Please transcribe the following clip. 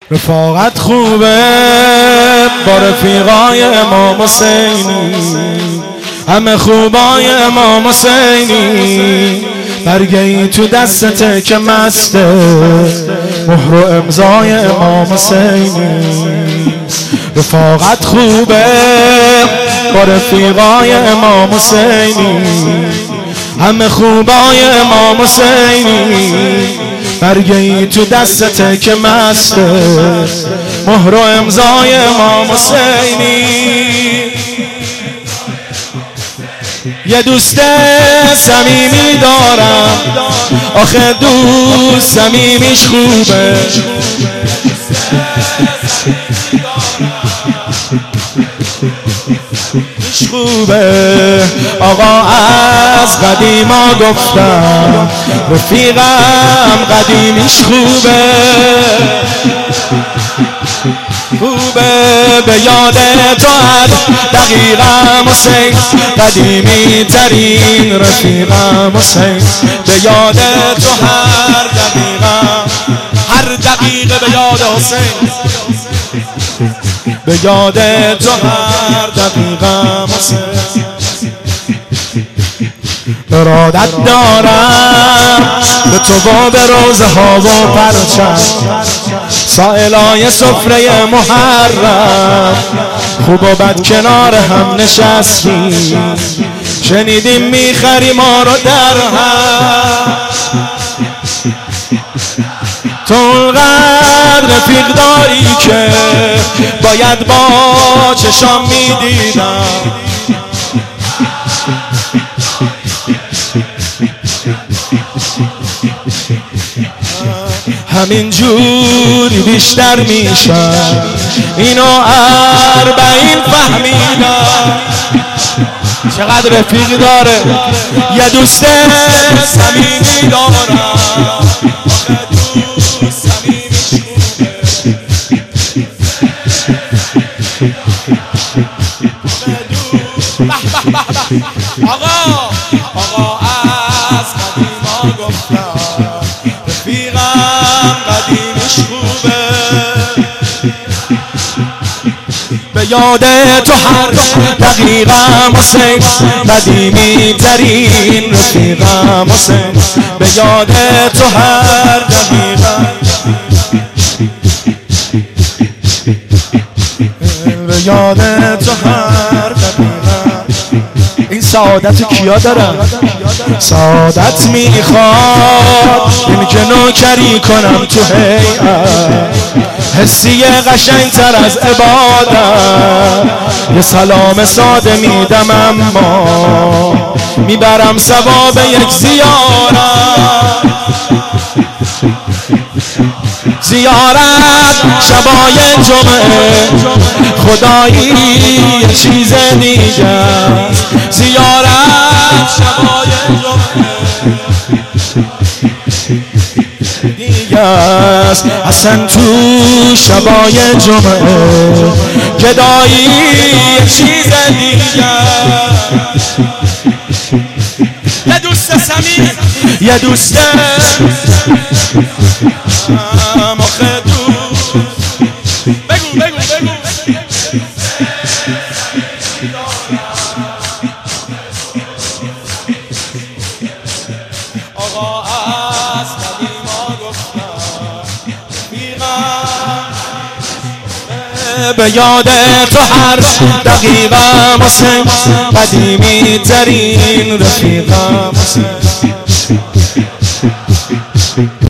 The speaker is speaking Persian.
رفاقت خوبه با رفیقای امام حسینی، همه خوبای امام حسینی. برگه‌ای تو دستته که مسته، مهر و امضای امام حسینی. رفاقت خوبه با رفیقای امام حسینی، همه خوبای امام حسینی. برگه‌ای تو دستته که مسته، مهر و امضای امام حسینی. یه دوست صمیمی دارم، آخه دوست صمیمیش خوبه. خوبه آقا، از قدیما گفتم رفیقم قدیمیش خوبه. خوبه به یاد تو هر دقیقم حسین، قدیمی ترین رفیقم حسین. به یاد تو هر دقیقه به یاد حسین، به یاد تو هر دقیقم حسین. ارادت دارم به تو و به روزه ها و پرچم، سائلای سفره محرم. خوب و بد کنار هم نشستیم، شنیدیم میخری ما رو در هم. تو اونقدر رفیق داری که باید با چشام میدیدم. همین جوری بیشتر میشم، اینو 40 فهمیدم. چقدر رفیق داره، یه دوست صمیمی دارم، آقا از قدیما گفتم رفیقم قدیمیش خوبه. به یاد تو هر دقیقم حسین، قدیمی ترین رفیقم حسین. به یاد تو هر دقیقم، به یاد تو هر دقیقم. این سعادت کیا دارن؟ سعادت میخواد این که نوکری کنم تو هیئت، حسی قشنگ تر از عبادت. یه سلام ساده میدم اما میبرم ثواب یک زیارت شبای جمعه. خدایی یه چیز دیگه است، زیارت شبای جمعه دیگه است. اصلا تو شبای جمعه گدایی یه چیز دیگه است. یه دوست صمیمی، یه دوست آخه دوست. بگو آقا از قدیما گفتم به یاد تو هر دقیقم حسین، قدیمی ترین رفیقم حسین.